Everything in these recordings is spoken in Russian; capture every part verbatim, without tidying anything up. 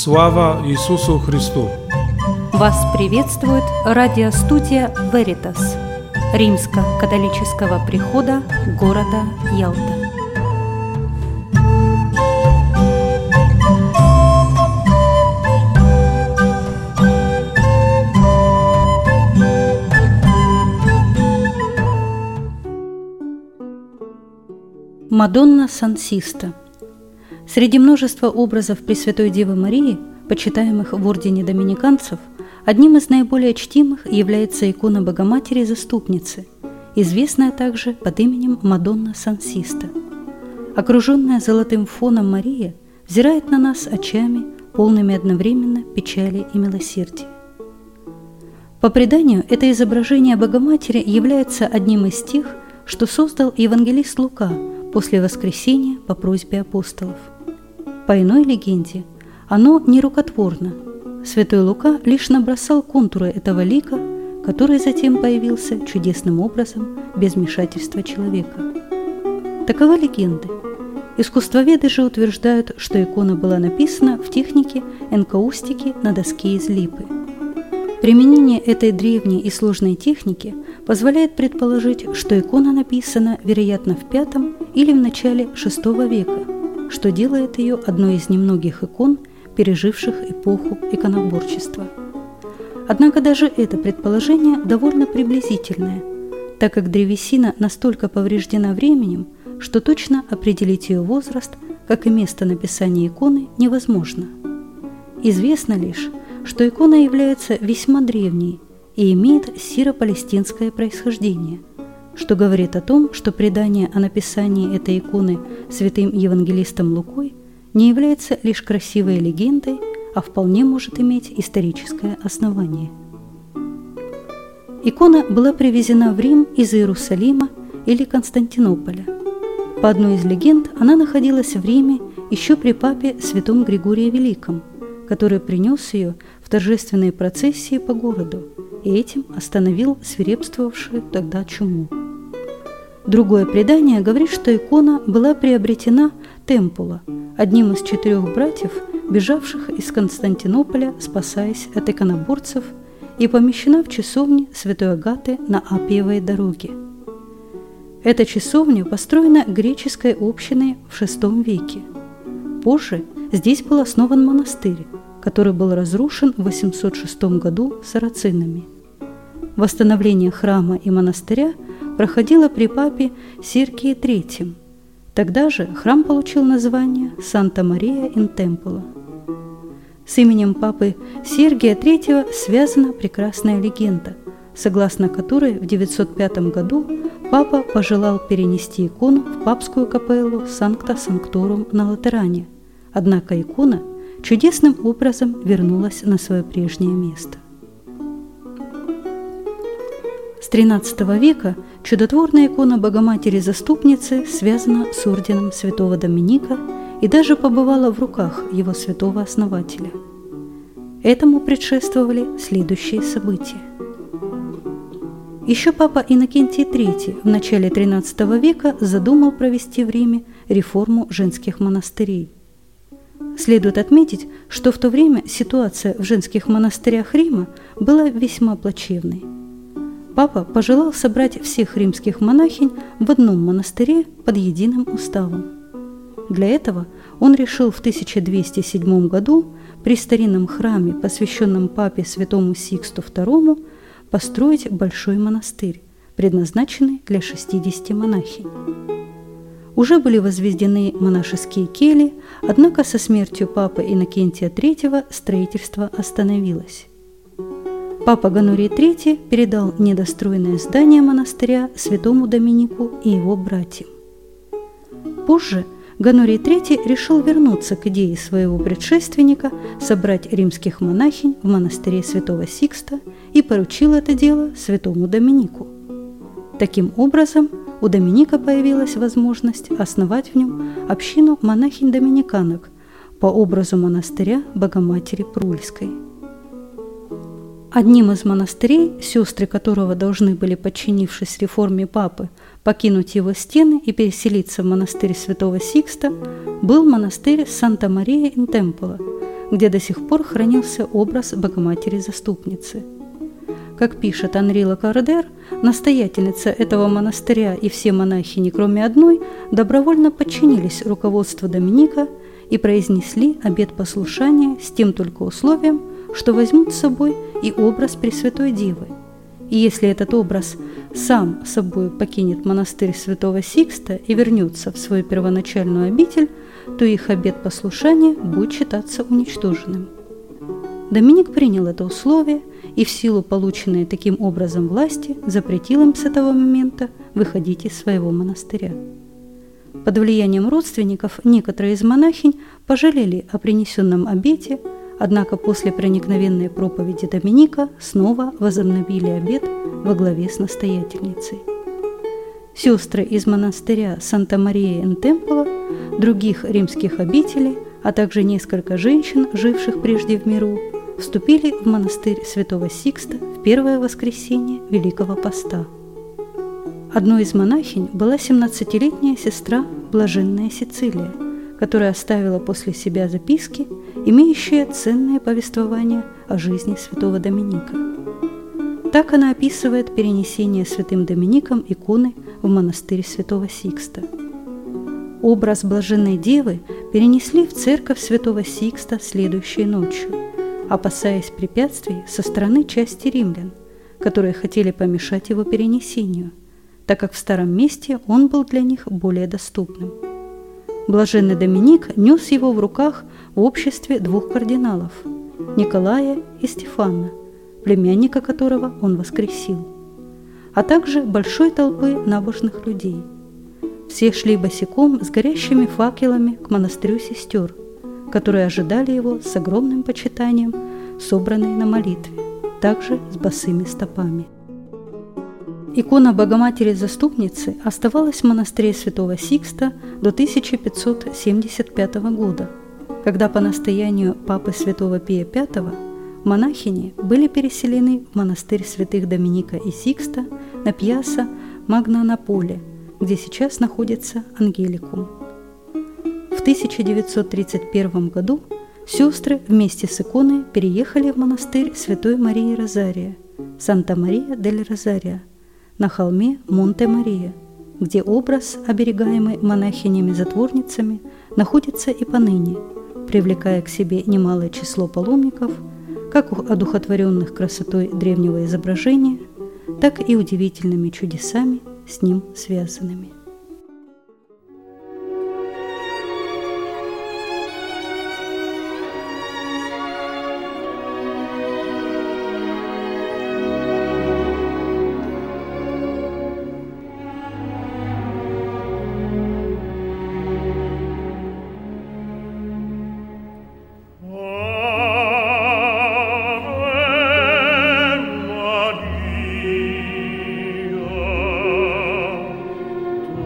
Слава Иисусу Христу! Вас приветствует радиостудия Veritas Римско-католического прихода города Ялта. Мадонна Сан Систо. Среди множества образов Пресвятой Девы Марии, почитаемых в ордене доминиканцев, одним из наиболее чтимых является икона Богоматери-Заступницы, известная также под именем Мадонна Сан Систо. Окруженная золотым фоном Мария взирает на нас очами, полными одновременно печали и милосердия. По преданию, это изображение Богоматери является одним из тех, что создал евангелист Лука после воскресения по просьбе апостолов. По иной легенде, оно нерукотворно. Святой Лука лишь набросал контуры этого лика, который затем появился чудесным образом без вмешательства человека. Таковы легенды. Искусствоведы же утверждают, что икона была написана в технике энкаустики на доске из липы. Применение этой древней и сложной техники позволяет предположить, что икона написана, вероятно, в пятом или в начале шестого века, что делает ее одной из немногих икон, переживших эпоху иконоборчества. Однако даже это предположение довольно приблизительное, так как древесина настолько повреждена временем, что точно определить ее возраст, как и место написания иконы, невозможно. Известно лишь, что икона является весьма древней и имеет сиро-палестинское происхождение, что говорит о том, что предание о написании этой иконы святым евангелистом Лукой не является лишь красивой легендой, а вполне может иметь историческое основание. Икона была привезена в Рим из Иерусалима или Константинополя. По одной из легенд, она находилась в Риме еще при папе святом Григории Великом, который принес ее в торжественной процессии по городу и этим остановил свирепствовавшую тогда чуму. Другое предание говорит, что икона была приобретена Темпула, одним из четырех братьев, бежавших из Константинополя, спасаясь от иконоборцев, и помещена в часовне святой Агаты на Аппиевой дороге. Эта часовня построена греческой общиной в шестом веке. Позже здесь был основан монастырь, который был разрушен в восемьсот шестом году сарацинами. Восстановление храма и монастыря проходило при папе Сергии третьем. Тогда же храм получил название Санта-Мария-ин-Темполо. С именем папы Сергия третьего связана прекрасная легенда, согласно которой в девятьсот пятом году папа пожелал перенести икону в папскую капеллу Санкта Санкторум на Латеране, однако икона чудесным образом вернулась на свое прежнее место. С тринадцатого века чудотворная икона Богоматери-Заступницы связана с орденом святого Доминика и даже побывала в руках его святого основателя. Этому предшествовали следующие события. Еще папа Иннокентий третий в начале тринадцатого века задумал провести в Риме реформу женских монастырей. Следует отметить, что в то время ситуация в женских монастырях Рима была весьма плачевной. Папа пожелал собрать всех римских монахинь в одном монастыре под единым уставом. Для этого он решил в тысяча двести седьмом году при старинном храме, посвященном папе святому Сиксту второму, построить большой монастырь, предназначенный для шестидесяти монахинь. Уже были возведены монашеские кельи, однако со смертью папы Иннокентия третьего строительство остановилось. Папа Гонорий третий передал недостроенное здание монастыря святому Доминику и его братьям. Позже Гонорий третий решил вернуться к идее своего предшественника собрать римских монахинь в монастыре святого Сикста и поручил это дело святому Доминику. Таким образом, у Доминика появилась возможность основать в нем общину монахинь-доминиканок по образу монастыря Богоматери Прульской. Одним из монастырей, сестры которого должны были, подчинившись реформе папы, покинуть его стены и переселиться в монастырь святого Сикста, был монастырь Санта-Мария-ин-Темполо, где до сих пор хранился образ Богоматери-заступницы. Как пишет Анри Лакардер, настоятельница этого монастыря и все монахини, кроме одной, добровольно подчинились руководству Доминика и произнесли обет послушания с тем только условием, что возьмут с собой и образ Пресвятой Девы. И если этот образ сам собой покинет монастырь святого Сикста и вернется в свою первоначальную обитель, то их обет послушания будет считаться уничтоженным. Доминик принял это условие и в силу полученной таким образом власти запретил им с этого момента выходить из своего монастыря. Под влиянием родственников некоторые из монахинь пожалели о принесенном обете, однако после проникновенной проповеди Доминика снова возобновили обет во главе с настоятельницей. Сестры из монастыря Санта-Мария-ин-Темпло, других римских обителей, а также несколько женщин, живших прежде в миру, вступили в монастырь святого Сикста в первое воскресенье Великого Поста. Одной из монахинь была семнадцатилетняя сестра Блаженная Сицилия, которая оставила после себя записки, имеющие ценное повествование о жизни святого Доминика. Так она описывает перенесение святым Домиником иконы в монастырь святого Сикста. Образ Блаженной Девы перенесли в церковь святого Сикста следующей ночью, опасаясь препятствий со стороны части римлян, которые хотели помешать его перенесению, так как в старом месте он был для них более доступным. Блаженный Доминик нес его в руках в обществе двух кардиналов – Николая и Стефана, племянника которого он воскресил, а также большой толпы набожных людей. Все шли босиком с горящими факелами к монастырю сестер, которые ожидали его с огромным почитанием, собранные на молитве, также с босыми стопами. Икона Богоматери-заступницы оставалась в монастыре святого Сикста до тысяча пятьсот семьдесят пятого года, когда по настоянию папы святого Пия Пятого монахини были переселены в монастырь святых Доминика и Сикста на Пьяцца Магнанаполе, где сейчас находится Ангеликум. В тысяча девятьсот тридцать первом году сестры вместе с иконой переехали в монастырь Святой Марии Розария, Санта-Мария-дель-Розария, на холме Монте-Мария, где образ, оберегаемый монахинями-затворницами, находится и поныне, привлекая к себе немалое число паломников, как одухотворенных красотой древнего изображения, так и удивительными чудесами, с ним связанными. Tu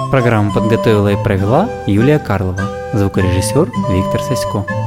Программу подготовила и провела Юлия Карлова, звукорежиссер Виктор Сасько.